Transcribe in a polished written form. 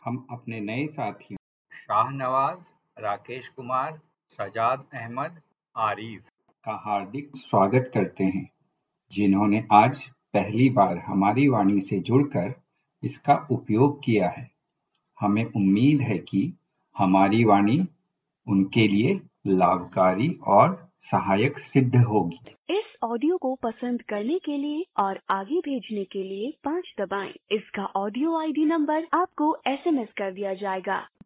हम अपने नए साथियों शाहनवाज, राकेश कुमार, सजाद अहमद, आरिफ का हार्दिक स्वागत करते हैं, जिन्होंने आज पहली बार हमारी वाणी से जुड़कर इसका उपयोग किया है। हमें उम्मीद है कि हमारी वाणी उनके लिए लाभकारी और सहायक सिद्ध होगी। इस ऑडियो को पसंद करने के लिए और आगे भेजने के लिए 5 दबाएं। इसका ऑडियो आईडी नंबर आपको SMS कर दिया जाएगा।